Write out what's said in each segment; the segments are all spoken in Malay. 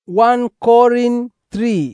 1 Korin 3.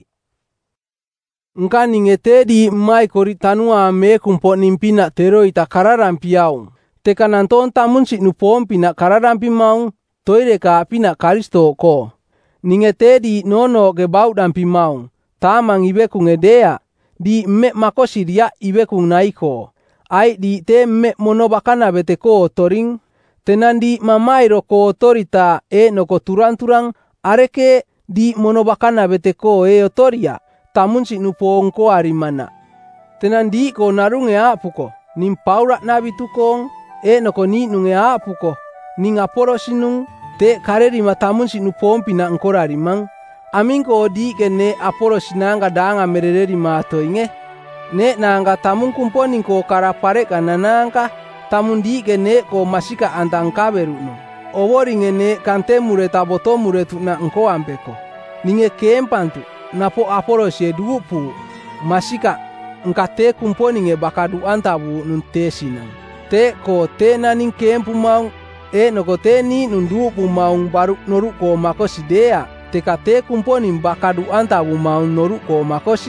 Nkani ngetedi mai kori tanua me kumpo nimpina tero ita kararampi yau. Teka nanton tamunsi nupompi na kararampi mau, toire ka pina karisto ko. Ningetedi nono ge baudampi mau, tamang ibeku ngedea, di me makosi dia ibeku naiko. Ai di te me monobakana beteko toring, tenandi mamairo ko otorita noko turang-turang, areke di monobakana beteko otoria, tamunsi nupongko arimana. Tenandi ko narunge apuko, nim paura nabi tukong, noko ni nunge apuko, ning aporosinung, te karerima tamunsi nupompi na ngkora arimang. Amingko di kene aporosinanga danga mereri mato inge. Ne nanga tamun kumponing ko karapare kananangka, tamundi kene ko masika antang kaberuno. Owori ngene kante mure taboto mure tu na ngko ampeko. Ninge kempantu, napo aporosie duupu, masika ngkate kumponinge bakadu antabu nunte sinang. Te ko te naning kempu maung, noko te ni nunduupu maung baru noruko makosi dea, teka te kumponing bakadu antabu maung noruko makosi.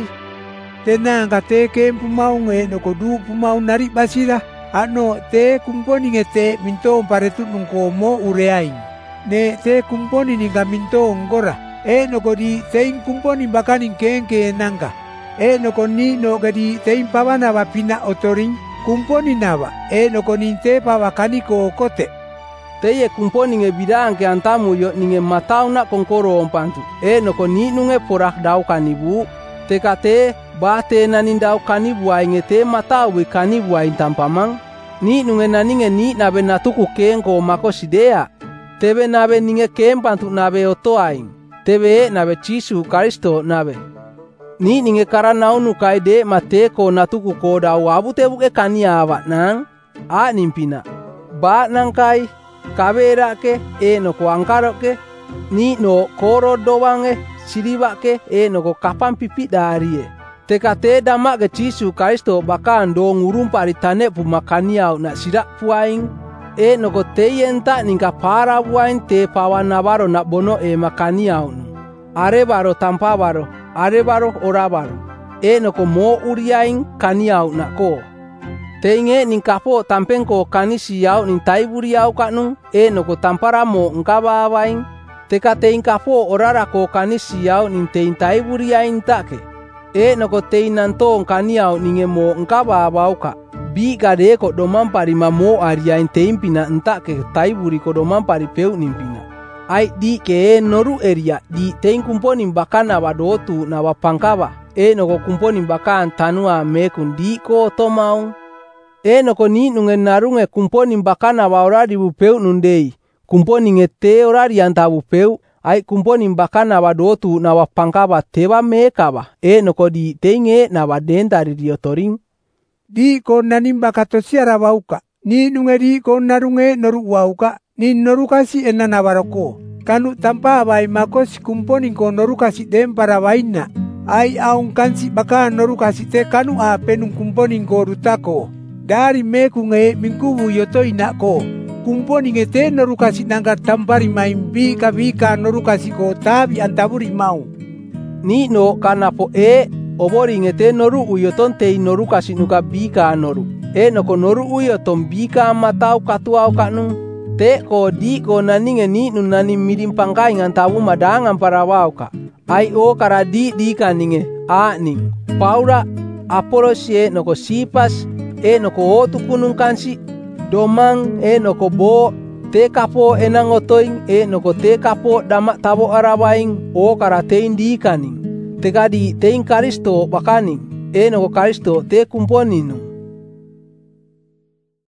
Tenang kate kempu maung noko duupu maung nari basira, ano te kumponing te minto paretu nungko mo ureain. Ne te kumponing nga minto ngora, noko di teing kumponing bakaning kengke nangka. Noko ni no gadi teing pawana wapina otoring, kumponing nawa, noko ni te pawakani ko kote. Teye kumponing bidang ke antamu yo ninge matau na kongkoro ompantu, noko ni nunge porak dau kanibu, teka te bate nanindau kanibu ainge te matau kanibu ain tampamang, ni nunge naninge ni nabe natuku kengko makosi dea, tebe nabe ninge kempantu nabe oto aing, tebe nabe Jisu Karisto nabe. Ni ninge karanaunu kaide mateko natuku ko dau abu tebuke kania awak nang, nimpina. Ba nang kai, kabera ke, noko angkaro ke, ni no koro dowange, siriba ke, noko kapan pipi darie. Teka te damak ke Jisu Karisto bakan do ngurumpari tane pumakaniau na sirak puaing, noko te yenta ningka para buain te pawana baro na bono makaniau nu. Are baro tanpa baro, are baro ora baro, noko mo uriaing kaniau na ko. Teinge ningkapo tampengko kanisi yau ning taiburi yau kanung, noko tampara mo ngkaba awaing, teka teing kapo orara ko kanisi yau ning teing taiburi yain take. Noko teing nantong kaniau ninge mo ngkaba awauka, bi gade ko domampari mamo ariain teing pina entake taiburi ko domampari peu nimpina. Ai di ke noru eria di teing kumponing bakana wadotu na wapangkaba, noko kumponing bakan tanua mekun di ko tomaung. Noko ni nunge narunge kumponing bakana wa orari bupeu nundei, kumponing te orari antabu peu, ai kumponing bakana wa dotu na wapangkaba teba mekaba, noko di teinge na wadentari diotoring. Di ko nanim bakatosiara wauka, ni nunge di ko narunge noru wauka, ni noru kasi enana waroko. Kanu tanpa abai makos kumponing ko noru kasi dempara waina, ai aung kansi baka noru kasi te kanu penung kumponing ko rutako. Dari meku nge mingkubu yoto inako, kumponing te noru kasi nangka tampari main bika noru kasi ko tabi antaburi mau. Ni no kanapo obori ngete noru uyoton te noru kasi nuka bika noru. Noko noru uyoton bika matau katuau kanung. Te ko di ko naninge ni nunani mirim pangkai ngantabu madangan parawauka. Ai karadi di kaninge ning. Paura apolosie noko sipas, noko otu kunung kansi, domang, noko bo, te kapo enang otoing, noko te kapo damak tabo arabaing, karatein di kaning. Teka di teing Karisto bakaning, noko Karisto te kumponinu.